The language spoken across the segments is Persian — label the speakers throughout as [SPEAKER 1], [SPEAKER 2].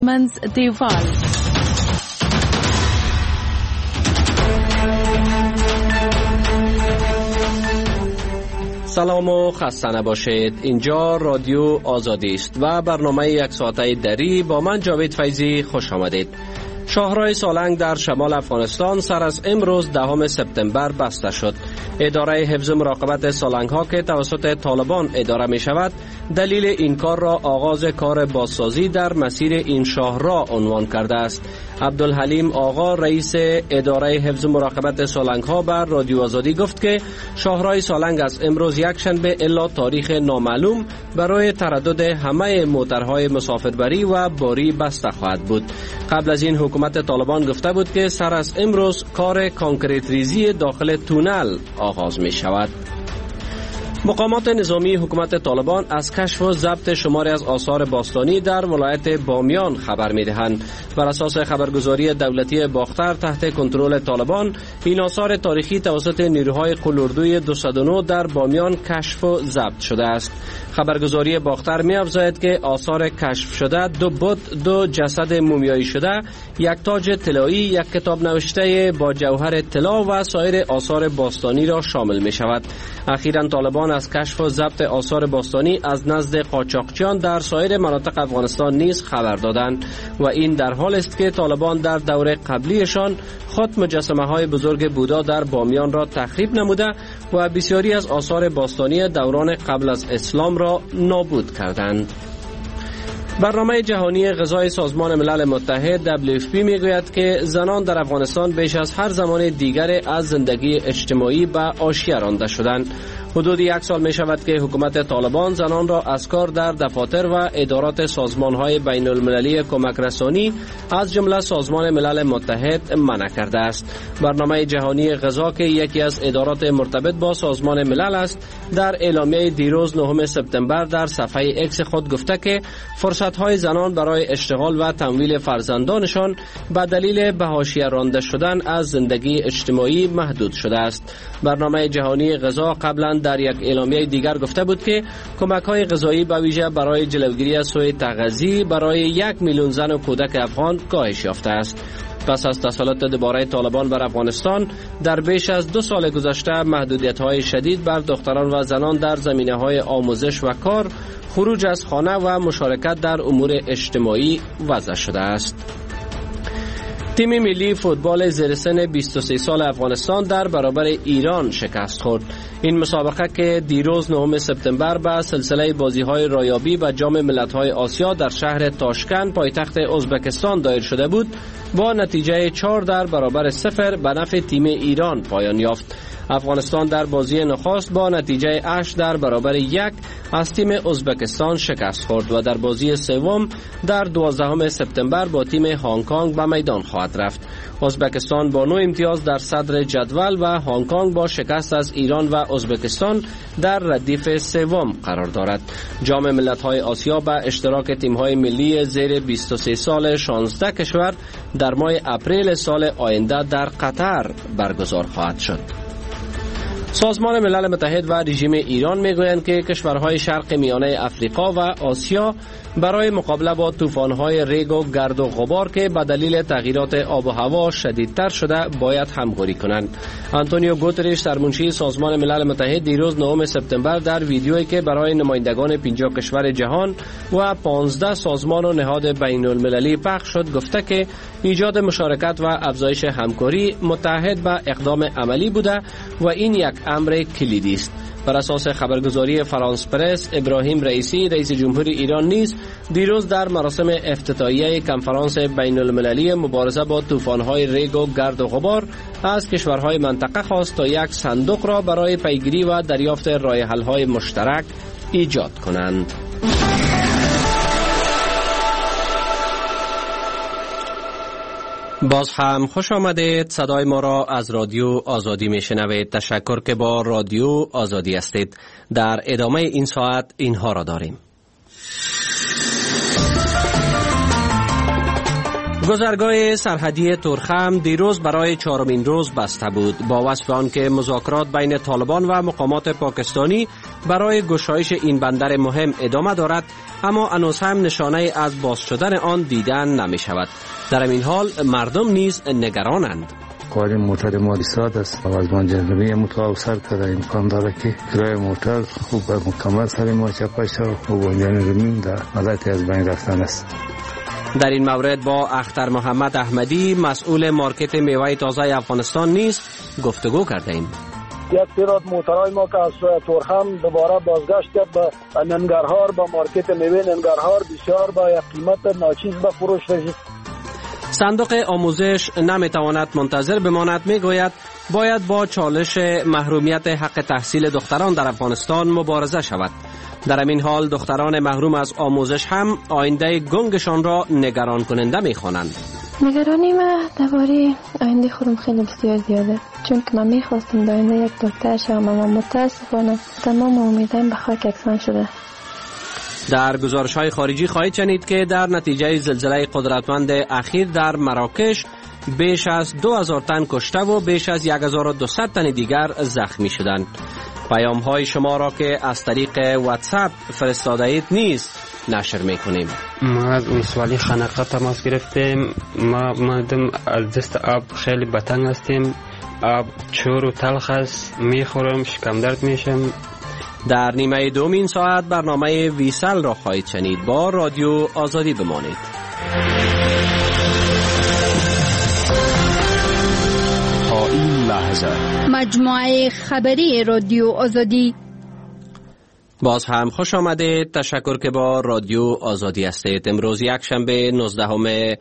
[SPEAKER 1] منز دیوال.
[SPEAKER 2] سلام و خسته نباشید. اینجا رادیو آزادی است و برنامه یک ساعته دری با من جاوید فیضی خوش آمدید. شاهراه سالنگ در شمال افغانستان سر از امروز 10 سپتامبر بسته شد. اداره حفظ مراقبت سالنگ ها که توسط طالبان اداره می شود، دلیل این کار را آغاز کار بازسازی در مسیر این شاهراه عنوان کرده است. عبدالحلیم آقا رئیس اداره حفظ مراقبت سالنگ ها بر رادیو آزادی گفت که شاهراه سالنگ از امروز یکشنبه الا تاریخ نامعلوم برای تردد همه موترهای مسافربری و باری بسته خواهد بود. قبل از این حکومت طالبان گفته بود که سر از امروز کار کانکریت ریزی داخل تونل آغاز می شود. مقامات نظامی حکومت طالبان از کشف و ضبط شماری از آثار باستانی در ولایت بامیان خبر می‌دهند. بر اساس خبرگزاری دولتی باختر تحت کنترل طالبان، این آثار تاریخی توسط نیروهای قلاردوی 209 در بامیان کشف و ضبط شده است. خبرگزاری باختر می‌افزاید که آثار کشف شده 2 بت، 2 جسد مومیایی شده، 1 تاج طلایی، 1 کتاب نوشته با جوهر طلا و سایر آثار باستانی را شامل می‌شود. اخیراً طالبان از کشف و ضبط آثار باستانی از نزد قاچاقچیان در سایر مناطق افغانستان نیز خبر دادند و این در حال است که طالبان در دوره قبلیشان خود مجسمه های بزرگ بودا در بامیان را تخریب نموده و بسیاری از آثار باستانی دوران قبل از اسلام را نابود کردند. برنامه جهانی غذای سازمان ملل متحد WFP میگوید که زنان در افغانستان بیش از هر زمان دیگر از زندگی اجتماعی به حاشیه رانده شدند. حدود 1 سال می شود که حکومت طالبان زنان را از کار در دفاتر و ادارات سازمان‌های بین المللی کمک رسانی از جمله سازمان ملل متحد منع کرده است. برنامه جهانی غذا که یکی از ادارات مرتبط با سازمان ملل است، در اعلامیه دیروز 9 سپتامبر در صفحه اکس خود گفته که فرصت‌های زنان برای اشتغال و تمویل فرزندانشان به دلیل به حاشیه رانده شدن از زندگی اجتماعی محدود شده است. برنامه جهانی غذا قبلا در یک اعلامیه دیگر گفته بود که کمک‌های غذایی به ویژه برای جلوگیری از سوء تغذیه برای 1 میلیون زن و کودک افغان کاهش یافته است. پس از تسلط دوباره طالبان بر افغانستان، در بیش از 2 سال گذشته محدودیت‌های شدید بر دختران و زنان در زمینه‌های آموزش و کار، خروج از خانه و مشارکت در امور اجتماعی وضع شده است. تیم ملی فوتبال زیر سن 23 سال افغانستان در برابر ایران شکست خورد. این مسابقه که دیروز 9 سپتامبر به سلسله بازی‌های رایابی و جام ملت‌های آسیا در شهر تاشکند پایتخت ازبکستان دایر شده بود، با نتیجه 4 در برابر 0 به نفع تیم ایران پایان یافت. افغانستان در بازی نخست با نتیجه 8 در برابر 1 از تیم ازبکستان شکست خورد و در بازی سوم در 12 سپتامبر با تیم هنگ کنگ به میدان خواهد رفت. ازبکستان با 9 امتیاز در صدر جدول و هنگ کنگ با شکست از ایران و ازبکستان در ردیف سوم قرار دارد. جام ملت‌های آسیا به اشتراک تیم‌های ملی زیر 23 سال 16 کشور در ماه اپریل سال آینده در قطر برگزار خواهد شد. سازمان ملل متحد و رژیم ایران میگویند که کشورهای شرق میانه افریقا و آسیا برای مقابله با طوفان‌های ریگ و گرد و غبار که به دلیل تغییرات آب و هوا شدیدتر شده باید همکاری کنند. آنتونیو گوترش سرمنشی سازمان ملل متحد دیروز 9 سپتامبر در ویدیویی که برای نمایندگان 50 کشور جهان و 15 سازمان و نهاد بین المللی پخش شد گفته که ایجاد مشارکت و افزایش همکاری متحد به اقدام عملی بوده و این یک امر کلیدی است. بر اساس خبرگزاری فرانس پرس، ابراهیم رئیسی رئیس جمهوری ایران نیز دیروز در مراسم افتتاحیه کنفرانس بین المللی مبارزه با طوفان‌های ریگ و گرد و غبار از کشورهای منطقه خواست تا یک صندوق را برای پیگیری و دریافت راه‌حل‌های مشترک ایجاد کنند. باز هم خوش آمدید. صدای ما را از رادیو آزادی میشنوید. تشکر که با رادیو آزادی هستید. در ادامه این ساعت اینها را داریم. گذرگاه سرحدی تورخم دیروز برای 4مین روز بسته بود با وصف آنکه مذاکرات بین طالبان و مقامات پاکستانی برای گشایش این بندر مهم ادامه دارد، اما هنوز هم نشانه از باز شدن آن دیدن نمی شود. در این حال مردم نیز نگرانند.
[SPEAKER 1] کاری موتر ما ساده است و از من جنبی متوسر کرده امکان داره که کرای موتر خوب مکمل سر ما چپش و بنجان رمیم در حالت از بین رفتن است.
[SPEAKER 2] در این مورد با اختر محمد احمدی مسئول مارکت میوه تازه افغانستان نیز گفتگو کرده ایم.
[SPEAKER 3] یک تعداد موترهای ما که از تورخم دوباره بازگشت کرد به ننگرهار، با مارکت میوه ننگرهار بسیار با یک قیمت ناچیز به فروش رسید.
[SPEAKER 2] صندوق آموزش نمیتواند منتظر بماند. میگوید باید با چالش محرومیت حق تحصیل دختران در افغانستان مبارزه شود. در این حال دختران محروم از آموزش هم آینده گنگشان را نگران کننده می‌خوانند.
[SPEAKER 4] نگرانی ما درباره آینده خودم خیلی بسیار زیاده، چون که من می‌خواستم در آینده یک دکتر شوم، اما متأسفانه تمام امیدم به خاک یکسان شده.
[SPEAKER 2] در گزارش‌های خارجی خواهید شنید که در نتیجه زلزله قدرتمند اخیر در مراکش بیش از 2000 تن کشته و بیش از 1200 تن دیگر زخمی شدند. پیام‌های شما را که از طریق واتساپ فرستاده اید نیز نشر می‌کنیم.
[SPEAKER 5] ما از ولسوالی خانقه تماس گرفتیم. ما مردم از دست آب خیلی بتنگ هستیم. آب چور و تلخ است، میخورم شکم درد میشم.
[SPEAKER 2] در نیمه دومین ساعت برنامه ویسل را خواهید شنید. با رادیو آزادی بمانید.
[SPEAKER 6] تا این لحظه
[SPEAKER 7] مجموعه خبری رادیو آزادی.
[SPEAKER 2] باز هم خوش آمدید. تشکر که با رادیو آزادی هستید. امروز یک شنبه 19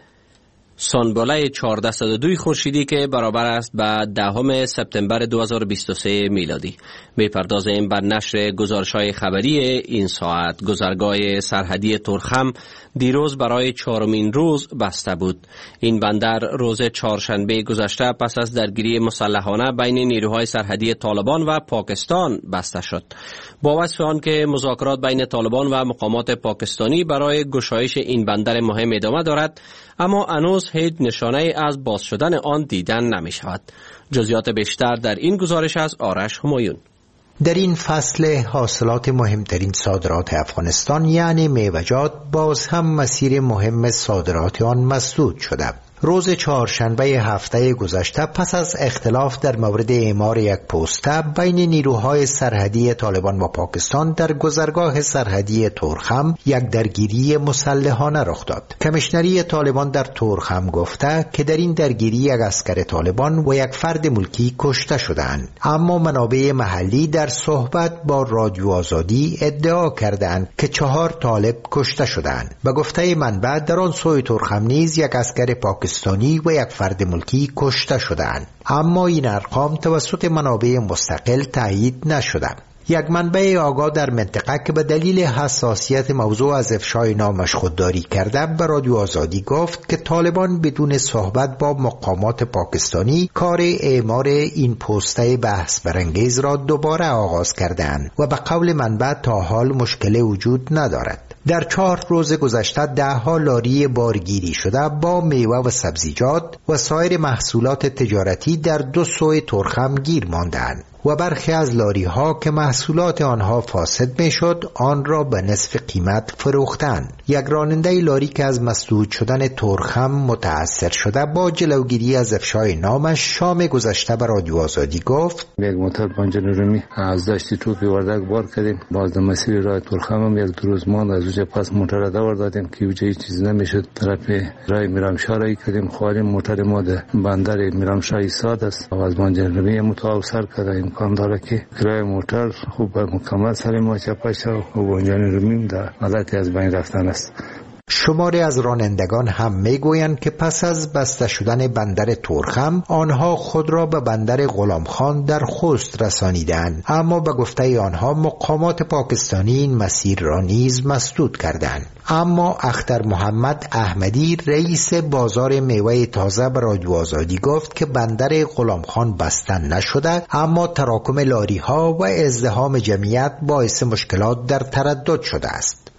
[SPEAKER 2] سانباله 1402 خورشیدی که برابر است با 10 سپتامبر 2023 میلادی. میپردازیم بر نشر گزارش‌های خبری این ساعت. گذرگاه سرحدی تورخم دیروز برای 4مین روز بسته بود. این بندر روز چهارشنبه گذشته پس از درگیری مسلحانه بین نیروهای سرحدی طالبان و پاکستان بسته شد. با وصف آن که مذاکرات بین طالبان و مقامات پاکستانی برای گشایش این بندر مهم ادامه دارد، اما هنوز هیچ نشانه از باز شدن آن دیدن نمی شود. جزئیات بیشتر در این گزارش از آرش همایون.
[SPEAKER 8] در این فصل حاصلات مهمترین صادرات افغانستان یعنی میوه‌جات باز هم مسیر مهم صادرات آن مسدود شده. روز چهارشنبه هفته گذشته پس از اختلاف در مورد اعمار یک پوسته بین نیروهای سرحدی طالبان و پاکستان در گذرگاه سرحدی تورخم یک درگیری مسلحانه رخ داد. کمیشنری طالبان در تورخم گفته که در این درگیری یک عسکر طالبان و یک فرد ملکی کشته شدند، اما منابع محلی در صحبت با رادیو آزادی ادعا کردند که 4 طالب کشته شدند. به گفته منبع در آن سوی تورخم نیز یک عسکر پاکستانی و یک فرد ملکی کشته شدند، اما این ارقام توسط منابع مستقل تایید نشده. یک منبع آگاه در منطقه که به دلیل حساسیت موضوع از افشای نامش خودداری کرده به رادیو آزادی گفت که طالبان بدون صحبت با مقامات پاکستانی کار اعمار این پوسته بحث برانگیز را دوباره آغاز کردند و به قول منبع تا حال مشکل وجود ندارد. در 4 روز گذشته 10 لاری بارگیری شده با میوه و سبزیجات و سایر محصولات تجارتی در 2 سوی تورخم گیر ماندند و برخی از لاری ها که محصولات آنها فاسد می شد آن را به نصف قیمت فروختند. یک راننده لاری که از مسدود شدن تورخم متأثر شده با جلوگیری از افشای نامش شام گذشته به رادیو آزادی گفت:
[SPEAKER 1] یک موتر بنجان رومی از دشت توپی وردک بار کردیم. باز در مسیر راه تورخم هم یک روز ماند. از اونجا پس موتر را دور دادیم که اونجا هیچ چیز نمیشد. طرف راه میرامشاه را کردیم. خواریم موتر ما در بندر میرامشاه ایستاد است. از بنجان رومی متوسر کردیم. امکان داره که کرای موتر خوب مکمل سر ما چپش و بنجان رومیم در حالت از بین رفتن است.
[SPEAKER 8] شماری از رانندگان هم میگویند که پس از بسته شدن بندر تورخم آنها خود را به بندر غلامخان در خوست رسانیدند، اما به گفته آنها مقامات پاکستانی این مسیر را نیز مسدود کردند. اما اختر محمد احمدی رئیس بازار میوه تازه به رادیو آزادی گفت که بندر غلامخان بسته نشده، اما تراکم لاری ها و ازدحام جمعیت باعث مشکلات در تردد شده است.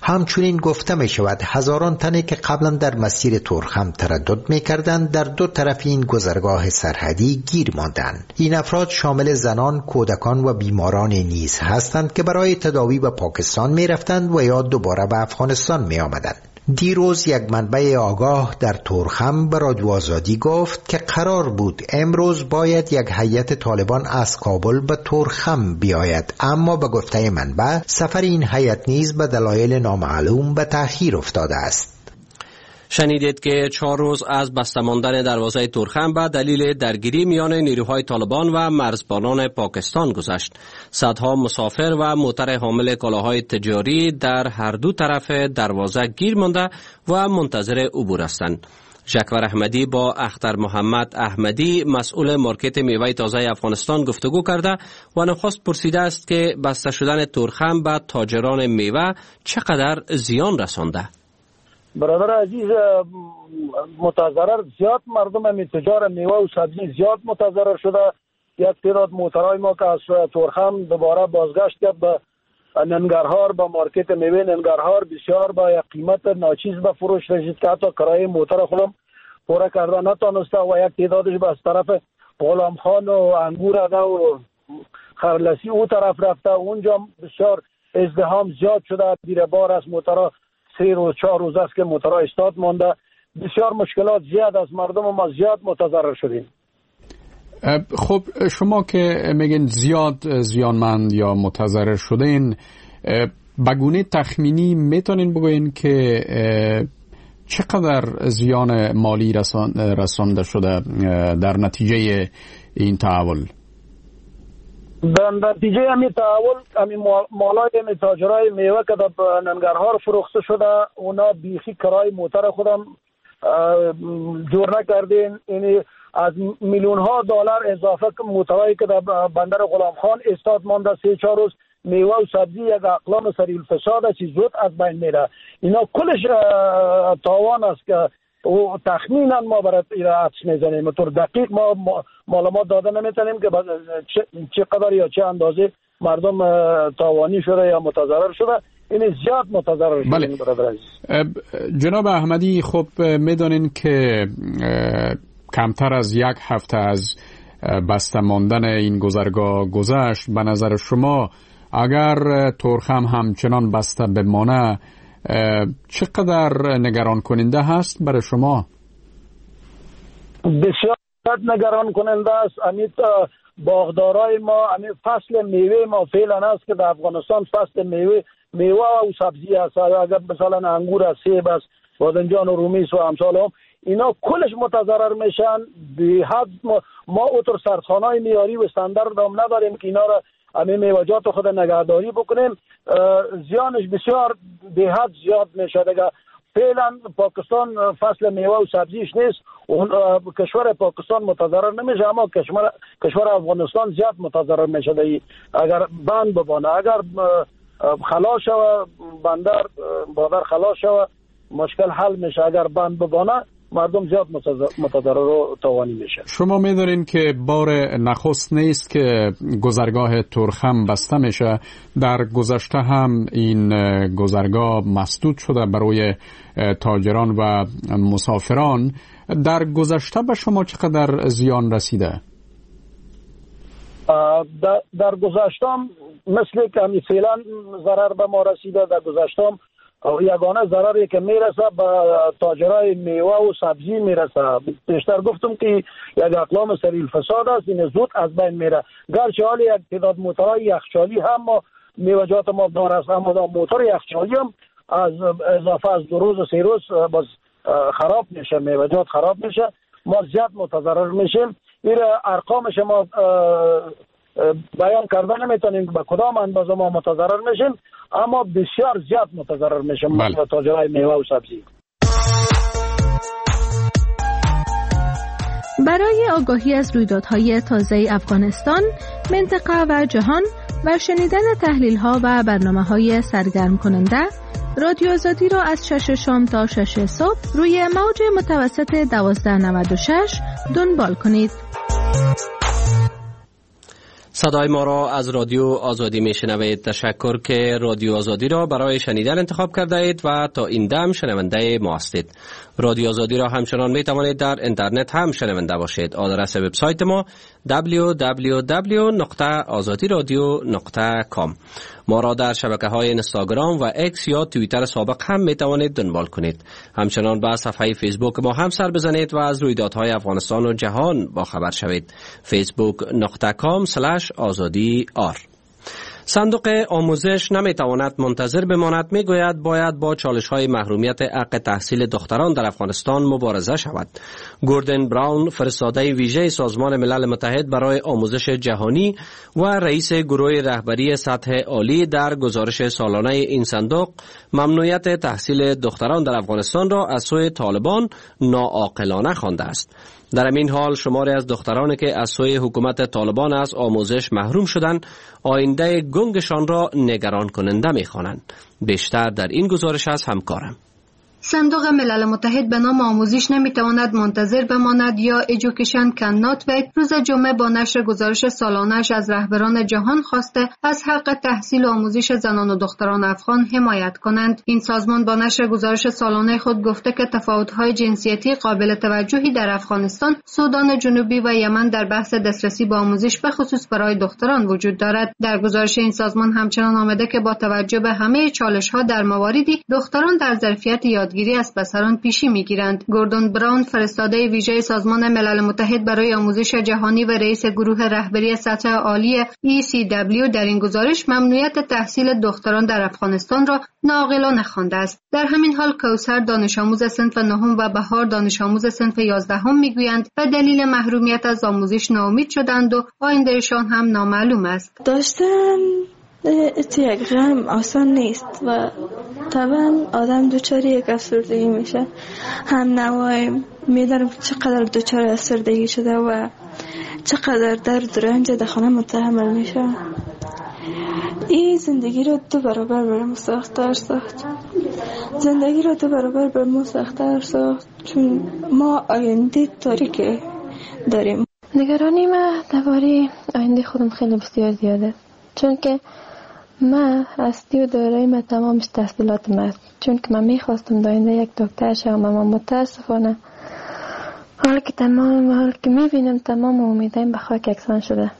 [SPEAKER 8] همچنین گفته می شود هزاران تنی که قبلا در مسیر تورخم تردد می کردند در دو طرف این گذرگاه سرحدی گیر ماندند. این افراد شامل زنان، کودکان و بیماران نیز هستند که برای تداوی به پاکستان می رفتند و یا دوباره به افغانستان می آمدند. دیروز یک منبع آگاه در تورخم به رادیو آزادی گفت که قرار بود امروز باید یک هیئت طالبان از کابل به تورخم بیاید، اما به گفته منبع سفر این هیئت نیز به دلایل نامعلوم به تأخیر افتاده است.
[SPEAKER 2] شنیدید که 4 روز از بسته ماندن دروازه تورخم به دلیل درگیری میان نیروهای طالبان و مرزبانان پاکستان گذشت. صدها مسافر و موتر حامل کالاهای تجاری در هر دو طرف دروازه گیر مانده و منتظر عبور هستند. ژکور احمدی با اختر محمد احمدی مسئول مارکت میوه تازه افغانستان گفتگو کرده و نخست پرسیده است که بسته شدن تورخم به تاجران میوه چقدر زیان رسانده.
[SPEAKER 3] برادر عزیز، متضرر زیاد مردم همی تجار میوه و سبزی زیاد متضرر شده. یک تعداد موترهای ما که از تورخم دوباره بازگشت کرد به ننگرهار، به مارکت میوه ننگرهار، بسیار با یک قیمت ناچیز به فروش رسید که حتی کرایه موتر خودم پوره کرده نتانسته و یک تعدادش به از طرف غلام خان و انگور و خرلسی او طرف رفته. اونجا بسیار ازدحام زیاد شده. دیر بار از موترها 3 روز 4 روز است که موترها استاد مانده. بسیار مشکلات زیاد از مردم ما زیاد متضرر شدیم.
[SPEAKER 6] خب شما که میگین زیاد زیانمند یا متضرر شدین، بگونه تخمینی میتونین بگوین که چقدر زیان مالی رسانده شده در نتیجه این تحول؟
[SPEAKER 3] در نتیجه همین تحول مالای تاجرای میوه که در ننگرهار فروخته شده، اونا بیخی کرای موتر خودم جور نکردین. یعنی از میلیون ها دلار اضافه موترایی که در بندر غلام خان استاد مانده 3-4 روز میوه و سبزی یک اقلام سریع الفساد است، زود از بین میره. اینا کلش تاوان است که او تخمینا ما برای حدس میزنیم. طور دقیق ما معلومات داده نمیتونیم که چقدر یا چه اندازه مردم تاوانی شده یا متضرر شده. این زیاد متضرر شده.
[SPEAKER 6] بله. جناب احمدی، خب میدونین که کمتر از 1 هفته از بسته ماندن این گذرگاه گذشت. به نظر شما اگر تورخم همچنان بسته بمانه چقدر نگران کننده هست برای شما؟
[SPEAKER 3] بسیار نگران کننده است. امید باغدارای ما، امید فصل میوه ما فعلا است که در افغانستان فصل میوه و سبزی است. اگر مثلا انگور است، سیب است، بادنجان و رومیس و امثال هم، اینا کلش متضرر میشن. به حد ما اوتر سرخانه‌های معیاری و استاندارد هم نداریم که اینا را همین میوه‌جات خود نگهداری بکنیم. زیانش بسیار به حد زیاد میشه. دیگه فعلا پاکستان فصل میوه و سبزیش نیست. اون کشور پاکستان متضرر نمیشه، اما کشور افغانستان زیاد متضرر میشه. اگر بند ببانه، اگر خلاص شوه بندر خلاص شوه، مشکل حل میشه. اگر بند ببانه مردم زیاد متضرر و تاوانی میشه.
[SPEAKER 6] شما میدونین که بار نخست نیست که گذرگاه تورخم بسته میشه. در گذشته هم این گذرگاه مسدود شده برای تاجران و مسافران. در گذشته به شما چقدر زیان رسیده؟
[SPEAKER 3] در گذشته مثل که همی فعلا ضرر به ما رسیده. در گذشته یگانه ضرری که میرسه به تاجرای میوه و سبزی میرسه. بیشتر گفتم که یک اقلام سریع الفساد است، این زود از بین میره. گرچه حالی یک تعداد موترهای یخچالی هم ما میوه‌جات ما دار است، اما موتر یخچالی هم از اضافه از 2 روز و 3 روز باز خراب میشه، میوه‌جات خراب میشه، ما زیاد متضرر میشیم. این ارقامش ما بیان کردن نمیتونیم به کدام اندازه ما متضرر میشیم، اما بسیار زیاد متضرر میشیم. بله. تاجرای میوه و سبزی.
[SPEAKER 9] برای آگاهی از رویدادهای تازه افغانستان، منطقه و جهان و شنیدن تحلیل‌ها و برنامه‌های سرگرم کننده، رادیو آزادی را از 6 شام تا 6 صبح روی موج متوسط 1296 دنبال کنید.
[SPEAKER 2] صدای ما را از رادیو آزادی میشنوید. تشکر که رادیو آزادی را برای شنیدن انتخاب کرده اید و تا این دم شنونده ما هستید. رادیو آزادی را همچنان می توانید در اینترنت هم شنونده باشید. آدرس وبسایت ما www.azadiradio.com. ما را در شبکه‌های اینستاگرام و اکس یا توییتر سابق هم می توانید دنبال کنید. همچنان به صفحه فیسبوک ما هم سر بزنید و از رویدادهای افغانستان و جهان با خبر شوید. facebook.com/azadi.ar. صندوق آموزش نمیتواند منتظر بماند. میگوید باید با چالش‌های محرومیت حق تحصیل دختران در افغانستان مبارزه شود. گوردن براون، فرستاده ویژه سازمان ملل متحد برای آموزش جهانی و رئیس گروه رهبری سطح عالی، در گزارش سالانه این صندوق ممنوعیت تحصیل دختران در افغانستان را از سوی طالبان ناعاقلانه خوانده است. در این حال شماری از دخترانی که از سوی حکومت طالبان از آموزش محروم شدند، آینده گنگشان را نگران کننده می‌خوانند. بیشتر در این گزارش از همکارم.
[SPEAKER 10] صندوق ملل متحد به نام آموزش نمیتواند منتظر بماند یا Education Cannot Wait روز جمعه با نشر گزارش سالانه‌اش از رهبران جهان خواسته از حق تحصیل و آموزش زنان و دختران افغان حمایت کنند. این سازمان با نشر گزارش سالانه خود گفته که تفاوت‌های جنسیتی قابل توجهی در افغانستان، سودان جنوبی و یمن در بحث دسترسی به آموزش به خصوص برای دختران وجود دارد. در گزارش این سازمان همچنان آمده که با توجه به همه چالش‌ها در مواردی دختران در ظرفیت یادگیری از پسران پیشی میگیرند. گوردن براون، فرستاده ویژه سازمان ملل متحد برای آموزش جهانی و رئیس گروه رهبری سطح عالی ECW، در این گزارش ممنوعیت تحصیل دختران در افغانستان را ناعاقلانه خوانده است. در همین حال کوثر، دانش آموز صنف 9 و بهار، دانش آموز صنف 11 میگویند به دلیل محرومیت از آموزش ناامید شدند و آیندهشان هم نامعلوم است.
[SPEAKER 4] داشتن یک غم آسان نیست و طبعا آدم دوچاری یک افسردگی میشه. هم نوای میدارم چقدر دوچار افسردگی شده و چقدر درد و رنج در خانه متحمل میشه. این زندگی رو دو برابر برام سخت‌تر ساخت. زندگی رو دو برابر برام سخت‌تر ساخت چون ما آینده تاریکی داریم. نگرانی من درباره آینده خودم خیلی بسیار زیاده، چون که من هستی و دارایی من تمامش تحصیلاتم است. چون که من میخواستم داینده یک دکتر شوم، اما متاسفانه حالا که میبینم تمام امیدایم به خاک یکسان شده.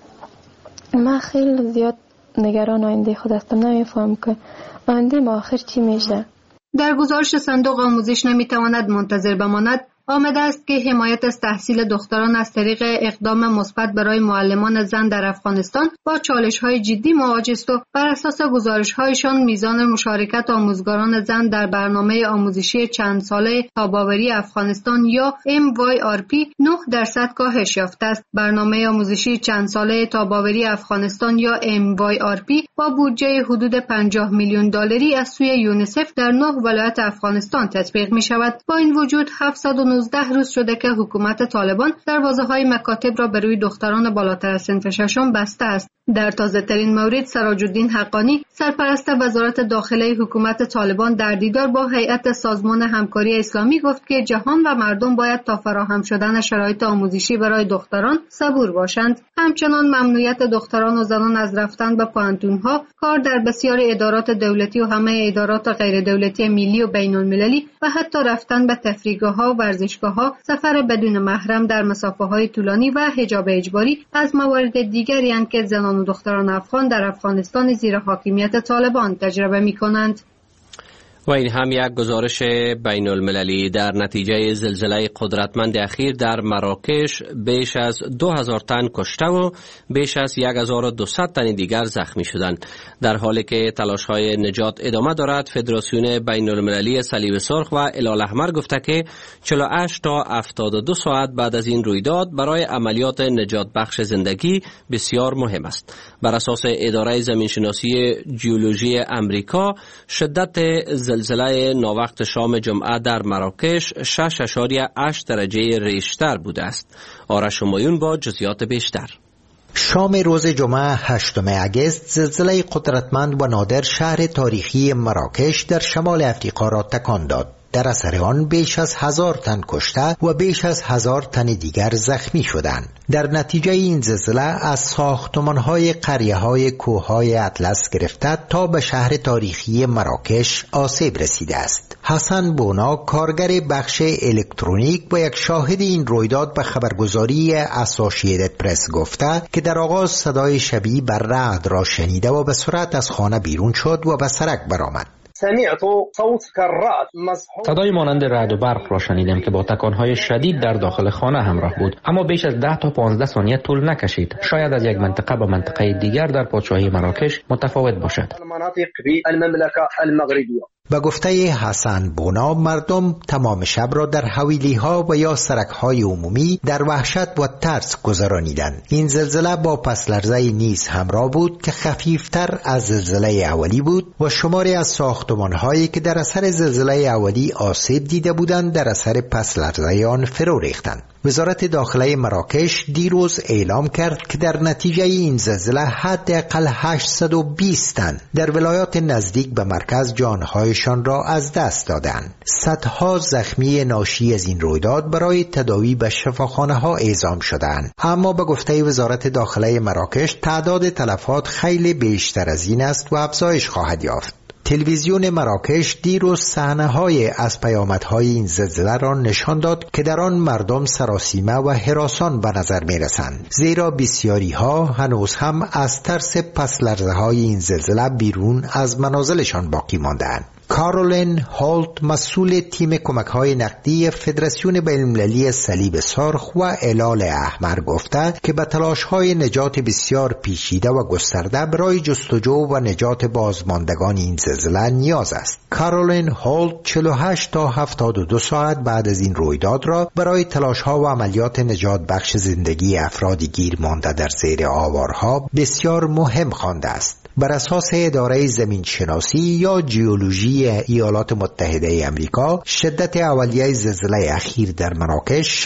[SPEAKER 4] من خیلی زیاد نگران آینده خود هستم. نمیفهم که آینده ما آخر چی میشه.
[SPEAKER 10] در گزارش صندوق آموزش نمیتواند منتظر بماند آمده است که حمایت از تحصیل دختران از طریق اقدام مثبت برای معلمان زن در افغانستان با چالش‌های جدی مواجه است و بر اساس گزارش‌هایشان میزان مشارکت آموزگاران زن در برنامه آموزشی چند ساله تاب‌آوری افغانستان یا MYRP 9% کاهش یافته است. برنامه آموزشی چند ساله تاب‌آوری افغانستان یا MYRP با بودجه حدود 50 میلیون دلاری از سوی یونیسف در 9 ولایت افغانستان تطبیق می‌شود. با این وجود 719 روز شده که حکومت طالبان دروازه‌های مکاتب را به روی دختران بالاتر از صنف ششم بسته است. در تازه‌ترین مورد سراج الدین حقانی، سرپرست وزارت داخله حکومت طالبان، در دیدار با هیئت سازمان همکاری اسلامی گفت که جهان و مردم باید تا فراهم شدن شرایط آموزشی برای دختران صبور باشند. همچنان ممنوعیت دختران و زنان از رفتن به پوهنتون‌ها، کار در بسیاری ادارات دولتی و همه ادارات غیر دولتی ملی و بین‌المللی و حتی رفتن به تفریحگاه‌ها، ورزشگاه‌ها، سفر بدون محرم در مسافه‌های طولانی و حجاب اجباری از موارد دیگری اند که زنان و دختران افغان در افغانستان زیر حاکمیت طالبان تجربه می‌کنند.
[SPEAKER 2] و این هم یک گزارش بین المللی. در نتیجه زلزله قدرتمند اخیر در مراکش بیش از 2000 تن کشته و بیش از 1200 تن دیگر زخمی شدند. در حالی که تلاش‌های نجات ادامه دارد، فدراسیون بین المللی صلیب سرخ و هلال احمر گفته که 48 تا 72 ساعت بعد از این رویداد برای عملیات نجات بخش زندگی بسیار مهم است. بر اساس اداره زمینشناسی جیولوژی امریکا، شدت زلزله ناوقت شام جمعه در مراکش 6.8 درجه ریشتر بوده است. آرش همایون با جزئیات بیشتر.
[SPEAKER 8] شام روز جمعه 8 اگست زلزله قدرتمند و نادر شهر تاریخی مراکش در شمال افریقا را تکان داد. در اثر آن بیش از 1000 تن کشته و بیش از 1000 تن دیگر زخمی شدند. در نتیجه این زلزله از ساختمان‌های قریه‌های کوههای اطلس گرفته تا به شهر تاریخی مراکش آسیب رسیده است. حسن بونا، کارگر بخش الکترونیک و یک شاهد این رویداد به خبرگزاری اسوسییتد پرس گفته که در آغاز صدای شبیه بر رعد را شنیده و به سرعت از خانه بیرون شد و به سرک برآمد.
[SPEAKER 11] صدای مانند رعد و برق را شنیدم که با تکانهای شدید در داخل خانه همراه بود، اما بیش از 10 تا 15 ثانیه طول نکشید. شاید از یک منطقه به منطقه دیگر در پادشاهی مراکش متفاوت باشد.
[SPEAKER 8] به گفته حسن بونا، مردم تمام شب را در حویلی‌ها و یا سرک‌های عمومی در وحشت و ترس گذرانیدند. این زلزله با پس‌لرزه نیز همراه بود که خفیفتر از زلزله اولی بود و شماری از ساختمان‌هایی که در اثر زلزله اولی آسیب دیده بودند در اثر پس‌لرزه آن فرو ریختند. وزارت داخله مراکش دیروز اعلام کرد که در نتیجه این زلزله حداقل 820 تن در ولایات نزدیک به مرکز جانهایشان را از دست دادند. صدها زخمی ناشی از این رویداد برای تداوی به شفاخانه‌ها اعزام شدند، اما به گفته وزارت داخله مراکش تعداد تلفات خیلی بیشتر از این است و افزایش خواهد یافت. تلویزیون مراکش دیروز صحنه‌های از پیامدهای این زلزله را نشان داد که در آن مردم سراسیمه و هراسان به نظر می‌رسند، زیرا بسیاری‌ها هنوز هم از ترس پس‌لرزه‌های این زلزله بیرون از منازلشان باقی مانده‌اند. کارولین هولت، مسئول تیم کمک‌های نقدی فدراسیون بین‌المللی صلیب سرخ و هلال احمر گفته که به تلاش‌های نجات بسیار پیچیده و گسترده برای جستجو و نجات بازماندگان این زلزله نیاز است. کارولین هولت 48 تا 72 ساعت بعد از این رویداد را برای تلاش‌ها و عملیات نجات بخش زندگی افرادی گیر مانده در زیر آوارها بسیار مهم خوانده است. بر اساس اداره زمین شناسی یا جیولوژی ایالات متحده امریکا، شدت اولیه زلزله اخیر در مراکش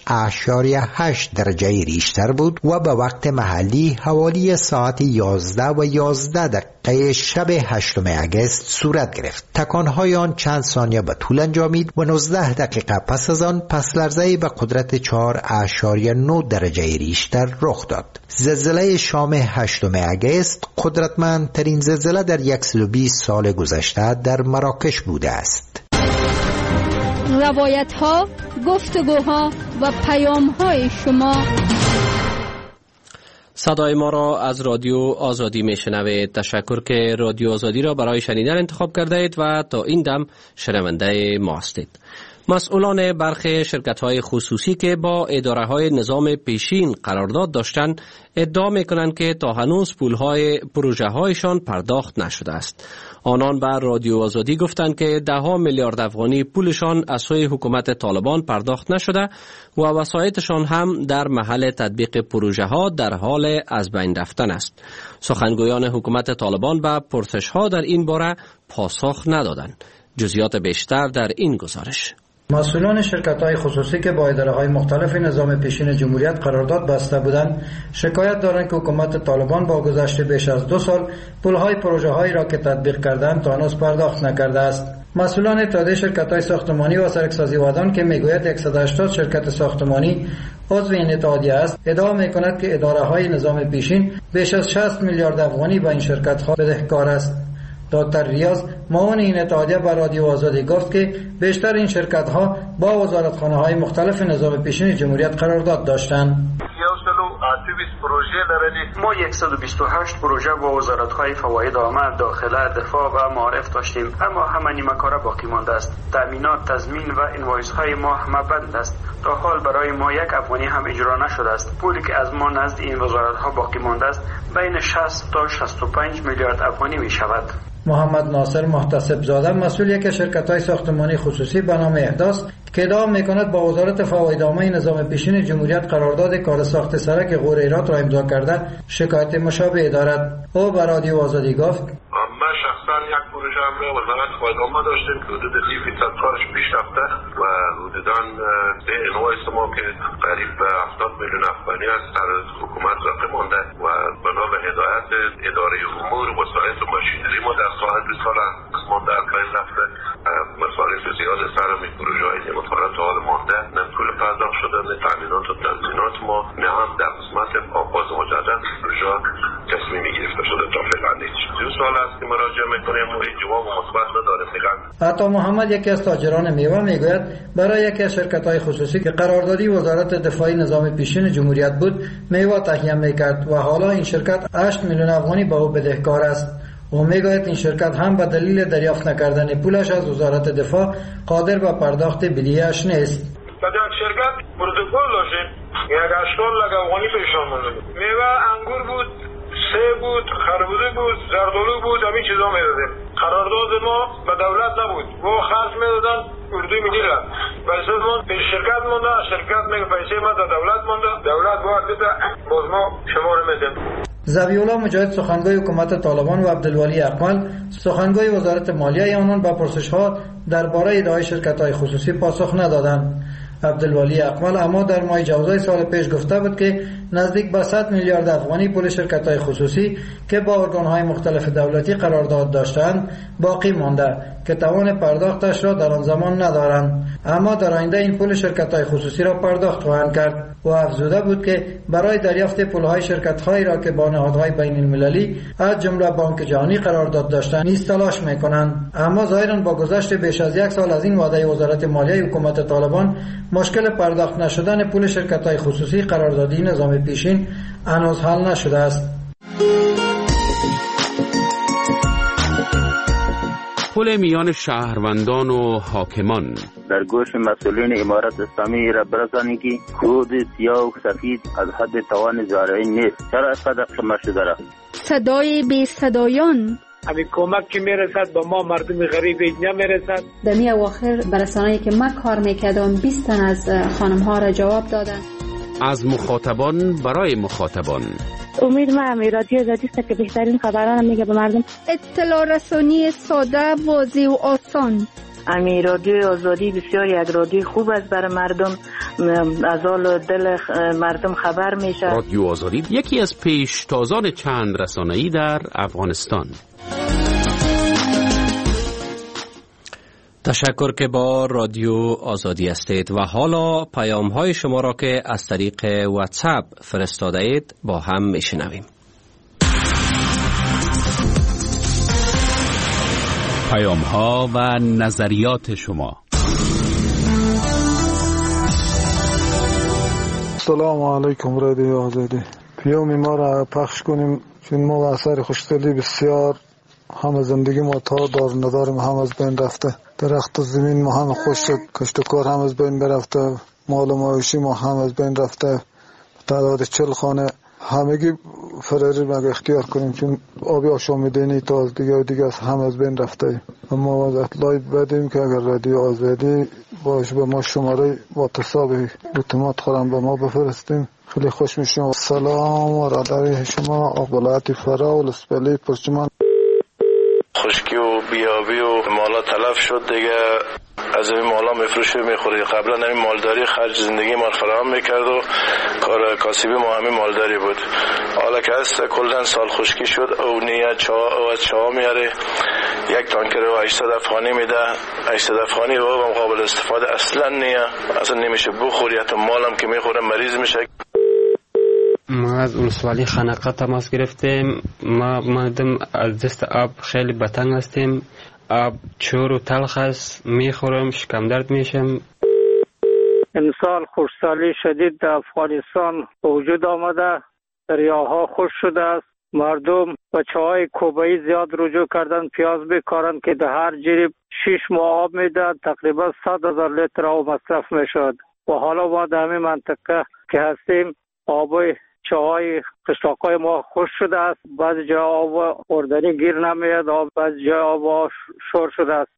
[SPEAKER 8] 6.8 درجه ریشتر بود و به وقت محلی حوالی ساعت 11 و 11 دقیقه شب 8 اگست صورت گرفت. تکانهای آن چند ثانیه به طول انجامید و 19 دقیقه پس از آن پس‌لرزه‌ای به قدرت 4.9 درجه ریشتر رخ داد. زلزله شام 8 اگست قدرتمندترین زلزله در 120 سال گذشته در مراکش بوده است.
[SPEAKER 7] روایت‌ها، گفتگوها و پیام‌های شما.
[SPEAKER 2] صدای ما را از رادیو آزادی میشنوید. تشکر که رادیو آزادی را برای شنیدن انتخاب کرده اید و تا این دم شنونده ما هستید. مسئولان برخی شرکت‌های خصوصی که با اداره‌های نظام پیشین قرارداد داشتند ادعا می‌کنند که تا هنوز پول‌های پروژه‌هایشان پرداخت نشده است. آنان بر رادیو آزادی گفتند که 10 میلیارد افغانی پولشان از سوی حکومت طالبان پرداخت نشده و وسایطشان هم در محل تطبیق پروژه‌ها در حال از بین رفتن است. سخنگویان حکومت طالبان به پرسش‌ها در این باره پاسخ ندادند. جزئیات بیشتر در این گزارش.
[SPEAKER 12] مسئولان شرکت‌های خصوصی که با اداره‌های مختلف نظام پیشین جمهوریت قرارداد بسته بودند، شکایت دارند که حکومت طالبان با گذشت بیش از 2 سال پول‌های پروژه‌هایی را که تطبیق کردند تا هنوز پرداخت نکرده است. مسئولان اتحادیه شرکت‌های ساختمانی و سرک‌سازی ودان که میگوید 180 شرکت ساختمانی عضو این اتحادیه است، ادعا می‌کند که اداره‌های نظام پیشین بیش از 60 میلیارد افغانی به این شرکت‌ها بدهکار است. دکتر ریاض، معاون این اتحادیه، به رادیو آزادی گفت که بیشتر این شرکت‌ها با وزارتخانه‌های مختلف نظام پیشین جمهوریت قرارداد داشتند.
[SPEAKER 13] ما 128 پروژه با وزارت‌های فواید عامه، داخله، دفاع و معارف داشتیم، اما همه نیمه کاره باقی مانده است. تأمینات، تضمین و اینوایس‌های ما همه بند است. تا حال برای ما 1 افغانی هم اجرا نشده است. پولی که از ما نزد این وزارت‌ها باقی مانده است بین 60 تا 65 میلیارد افغانی می شود.
[SPEAKER 12] محمد ناصر محتسب زاده، مسئول یک شرکت‌های ساختمانی خصوصی به نام احداث که ادعا می‌کند با وزارت فواید عامه نظام پیشین جمهوریت قرارداد کار ساخت سرک غور هرات را امضا کرده، شکایت مشابه دارد. او به رادیو آزادی گفت:
[SPEAKER 14] من شخصا یک پروژه هم را وزارت فواید عامه داشتیم که حدود 30% کارش پیش رفته و حدوداً به انوایس ما که قریب به 70 میلیون افغانی است در حکومت باقی مانده و بنا به هدایت اداره امور وسایط و ماشینری ما در ساعت سال ما در کار رفته مصارف زیاد سر همین پروژه‌های نمیخوره تا حال مانده. نه پول پرداخت شده، نه تامینات و تضمینات ما، نه هم در قسمت آغاز مجدد پروژه تصمیمی گرفته شده تا فعلا هیچ. 2 سال است که مراجعه میکنیم و هیچ جواب مثبت نداریم.
[SPEAKER 12] عطا محمد یکی از تاجران میوه میگوید برای یکی از شرکت‌های خصوصی که قراردادی وزارت دفاع نظام پیشین جمهوریت بود میوه تهیه میکرد و حالا این شرکت 8 میلیون افغانی به او بدهکار است. او میگوید این شرکت هم به دلیل دریافت نکردن پولش از وزارت دفاع قادر به پرداخت بدهیش نیست.
[SPEAKER 15] در شرکت پروتکل داشتیم، 80 لک افغانی پیشان مونده. میوه انگور بود، سیب بود، خربوزه بود، زردآلو بود، همین چیزا میدادیم. قرارداد ما به دولت نبود، ما خرج میدادن اردو میگیرن. پیسه ما پیش شرکت مونده، شرکت میگه پیسه ما در دولت مونده، دولت باید بده، باز ما شما رو میدیم.
[SPEAKER 12] ذبیحالله مجاهد سخنگوی حکومت طالبان و عبدالولی اکمل سخنگوی وزارت مالیه آنان به پرسش‌ها درباره ادعای شرکت‌های خصوصی پاسخ ندادند. عبدالولی اکمل اما در ماه جوزای سال پیش گفته بود که نزدیک به 100 میلیارد افغانی پول شرکت‌های خصوصی که با ارگان‌های مختلف دولتی قرارداد داشتند باقی مانده که توان پرداختش را در آن زمان ندارند، اما در آینده این پول شرکت‌های خصوصی را پرداخت خواهند کرد. و افزوده بود که برای دریافت پول‌های شرکت‌هایی را که با نهادهای بین‌المللی از جمله بانک جهانی قرارداد داشتند نیز تلاش می‌کنند، اما ظاهراً با گذشت بیش از 1 سال از این وعده وزارت مالیه حکومت طالبان مشکل پرداخت نشدن پول شرکت‌های خصوصی قراردادی نظام پیشین هنوز حل نشده است.
[SPEAKER 16] پل میان شهروندان و حاکمان
[SPEAKER 17] در گوش مسئولین امارت اسلامی را برسانید که کود سیاه و سفید از حد توان زارعین نیست. چرا اینقدر خمه شده را؟
[SPEAKER 7] صدای بی صدایان
[SPEAKER 15] همین کمک که میرسد به ما مردم غریب نمیرسد.
[SPEAKER 18] در می اواخر برسانه‌ای که من کار میکردم 20 تن از خانم ها را جواب دادن.
[SPEAKER 16] از مخاطبان برای مخاطبان.
[SPEAKER 19] امید ما رادیو آزادی است که بهترین خبران میگه به مردم.
[SPEAKER 7] اطلاع رسانی ساده، واضح و آسان.
[SPEAKER 19] رادیو آزادی بسیار یک رادیو خوب است برای مردم، از حال دل مردم خبر میشه.
[SPEAKER 16] رادیو آزادی یکی از پیشتازان چند رسانه‌ای در افغانستان.
[SPEAKER 2] تشکر که با رادیو آزادی هستید و حالا پیام های شما را که از طریق واتساپ فرستاده اید با هم میشنویم.
[SPEAKER 16] پیام ها و نظریات شما.
[SPEAKER 20] سلام علیکم رادیو آزادی. پیام ما را پخش کنیم چون ما و اثر خوشدلی بسیار هم زندگی ما تا دار نداریم، هم از بین رفته. درخت و زمین ما هم خوش شد، کشت و کار هم از بین برفته، مال و معاشی ما هم از بین رفته. تعداد 40 خانه همگی فراری مگه اختیار کنیم چون آبی آشامیدنی تا از دیگه هم از بین رفته. اما از اطلاعی بدیم که اگر رادیو آزادی باش به ما شماره واتساپ اتومات خورم به ما بفرستیم خیلی خوش میشیم. سلام و رادیو شما اقبالاتی فراول اسپلی پرچمان.
[SPEAKER 21] خشکی و بیابی و مالا تلف شد دیگه، از این مالا میفروشه میخوری. قبلا همین مالداری خرج زندگی ما فرام میکرد و کار کاسبی ما همین مالداری بود. حالا که هست کلن سال خشکی شد او نیه چاه میاره، یک تانکر و 800 افغانی میده. 800 افغانی و قابل استفاده اصلا نیه، اصلا نمیشه بخوری، حتی مالم که میخوره مریض میشه.
[SPEAKER 5] ما از ولسوالی خنقه تماس گرفتیم. ما از دست آب خیلی بتنگ هستیم. آب چور و تلخ است، میخورم شکم درد میشم.
[SPEAKER 3] امسال خشکسالی شدید در افغانستان به وجود آمده، دریاها خشک شده است. مردم بچه‌های کوبه‌ای زیاد رجوع کردن پیاز بکارن که در هر جریب 6 ماه آب میداد، تقریبا 100,000 لیتر آب مصرف میشد. و حالا ما در همین منطقه که هستیم آبای چاهای قشلاقای ما خوش شده است، بعضی جای آب خوردنی گیر نمیاد، بعضی جای آب شور شده است.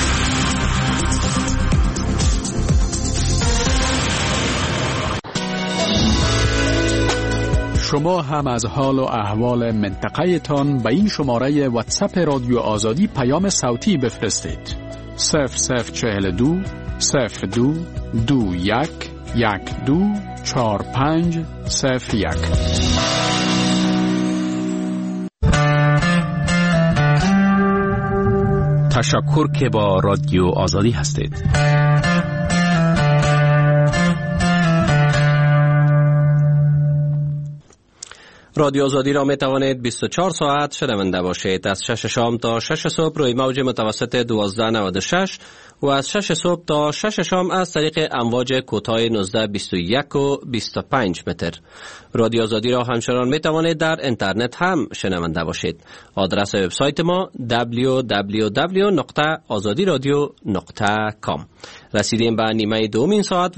[SPEAKER 6] شما هم از حال و احوال منطقه تان به این شماره واتساپ رادیو آزادی پیام صوتی بفرستید. 0042 02 21 12 45 01.
[SPEAKER 16] تشکر که با رادیو آزادی هستید.
[SPEAKER 2] رادیو آزادی را می توانید 24 ساعت شنونده باشید. از 6 شام تا 6 صبح روی موج متوسط 1296 و از 6 صبح تا 6 شام از طریق امواج کوتاه 1921 و 25 متر. رادیو آزادی را همچنان می توانید در اینترنت هم شنونده باشید. آدرس وبسایت ما www.azadiradio.com. رسیدیم به نیمه دومین ساعت